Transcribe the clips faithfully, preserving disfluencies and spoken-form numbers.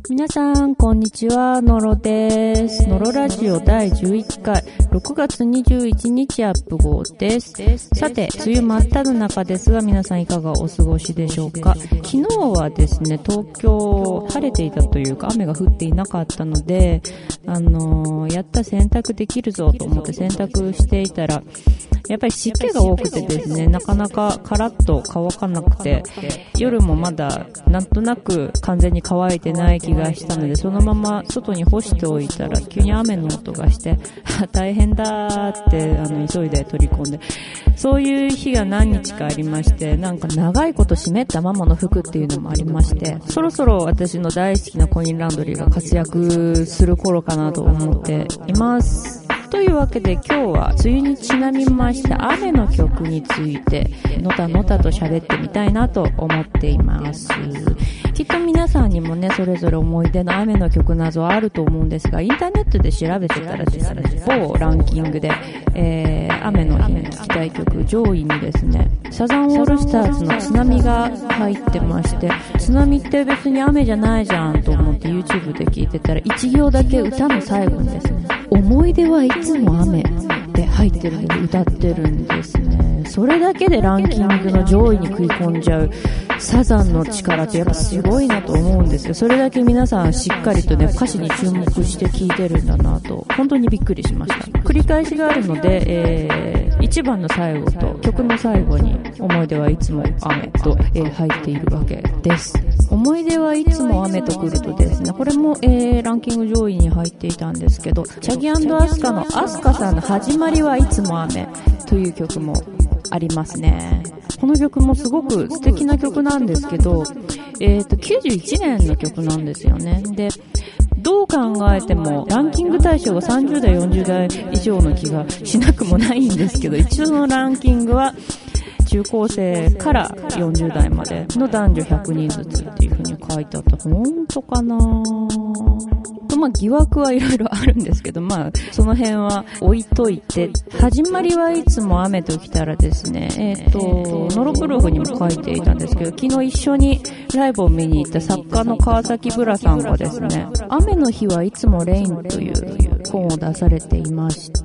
皆さんこんにちは、のろです。のろラジオだいじゅういっかいろくがつにじゅういちにちアップ号です。さて、梅雨真っ只中ですが、皆さんいかがお過ごしでしょうか。昨日はですね、東京晴れていたというか雨が降っていなかったので、あのー、やった洗濯できるぞと思って洗濯していたら、やっぱり湿気が多くてですね、なかなかカラッと乾かなくて、夜もまだなんとなく完全に乾いてない気がしたので、そのまま外に干しておいたら急に雨の音がして大変だーってあの急いで取り込んで、そういう日が何日かありまして、なんか長いこと湿ったままの服っていうのもありまして、そろそろ私の大好きなコインランドリーが活躍する頃かなと思っています。というわけで今日は梅雨にちなみました雨の曲についてのたのたと喋ってみたいなと思っています。きっと皆さんにもね、それぞれ思い出の雨の曲などあると思うんですが、インターネットで調べてたらですね、某ランキングで、えー、雨の日に聴きたい曲上位にですね、サザンオールスターズの津波が入ってまして、津波って別に雨じゃないじゃんと思って YouTube で聴いてたら、一行だけ歌の最後にですね、思い出はいつも雨って入ってるので歌ってるんですね。それだけでランキングの上位に食い込んじゃうサザンの力ってやっぱすごいなと思うんですよ。それだけ皆さんしっかりとね、歌詞に注目して聴いてるんだなと本当にびっくりしました。繰り返しがあるので、えー、いちばんの最後と曲の最後に思い出はいつも雨と、えー、入っているわけです。思い出はいつも雨と来るとですね、これも、えー、ランキング上位に入っていたんですけど、チャギ&アスカのアスカさんの始まりはいつも雨という曲もありますね。この曲もすごく素敵な曲なんですけど、えっと、きゅうじゅういちねんの曲なんですよね。で、どう考えてもランキング対象がさんじゅうだいよんじゅうだい以上の気がしなくもないんですけど、一度のランキングは中高生からよんじゅうだいまでの男女ひゃくにんずつっていう風に書いてあった。本当かなまあ疑惑はいろいろあるんですけど、まあその辺は置いといて、始まりはいつも雨ときたらですね、えっと、ノロブログにも書いていたんですけど、昨日一緒にライブを見に行った作家の川崎ブラさんがですね、雨の日はいつもレインという本を出されていまして、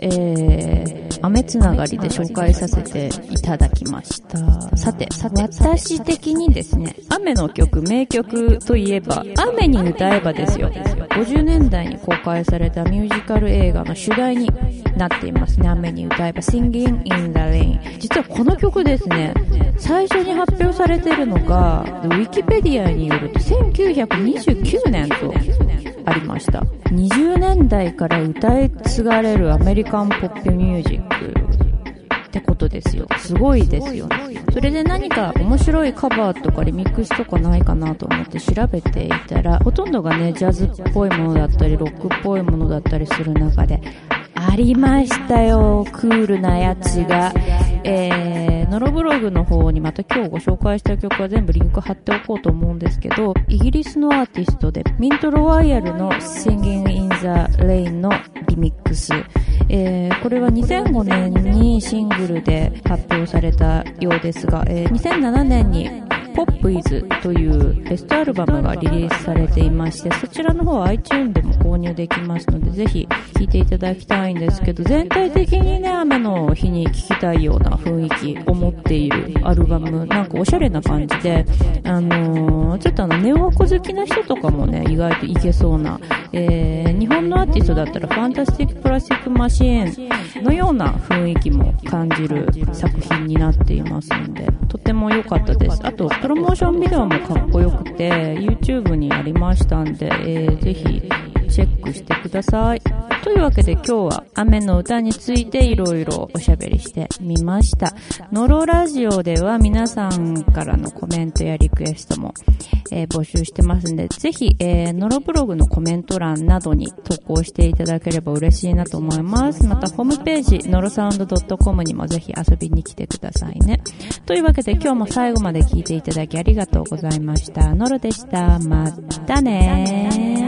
えー、雨つながりで紹介させていただきました。さて、さて、私的にですね、雨の曲、名曲といえば、雨に歌えばですよ。ごじゅうねんだいに公開されたミュージカル映画の主題になっていますね。雨に歌えば Singing in the Rain。実はこの曲ですね、最初に発表されているのがウィキペディアによるとせんきゅうひゃくにじゅうきゅうねんとありました。にじゅうねんだいから歌い継がれるアメリカンポップミュージックってことですよ。すごいですよね。それで何か面白いカバーとかリミックスとかないかなと思って調べていたら、ほとんどがね、ジャズっぽいものだったりロックっぽいものだったりする中でありましたよ、クールなやつが。えー、ノロブログの方にまた今日ご紹介した曲は全部リンク貼っておこうと思うんですけど、イギリスのアーティストでミントロワイヤルの Singing in the Rain のリミックス、えー、これはにせんごねんにシングルで発表されたようですが、えー、にせんななねんにポップイズというベストアルバムがリリースされていまして、そちらの方は iTunes でも購入できますので、ぜひ聴いていただきたいんですけど、全体的にね、雨の日に聴きたいような雰囲気を持っているアルバム、なんかおしゃれな感じで、あのー、ちょっとあのネオワコ好きな人とかもね、意外といけそうな、えー、日本のアーティストだったらファンタスティックプラスティックマシーンのような雰囲気も感じる作品になっていますので、とても良かったです。あとプロモーションビデオもかっこよくて YouTube にありましたんで、えー、ぜひチェックしてください。というわけで今日は雨の歌についていろいろおしゃべりしてみました。ノロラジオでは皆さんからのコメントやリクエストも、えー、募集してますんで、ぜひ、えー、ノロブログのコメント欄などに投稿していただければ嬉しいなと思います。またホームページノロサウンド .com にもぜひ遊びに来てくださいね。というわけで今日も最後まで聞いていただきありがとうございました。ノロでした。またねー。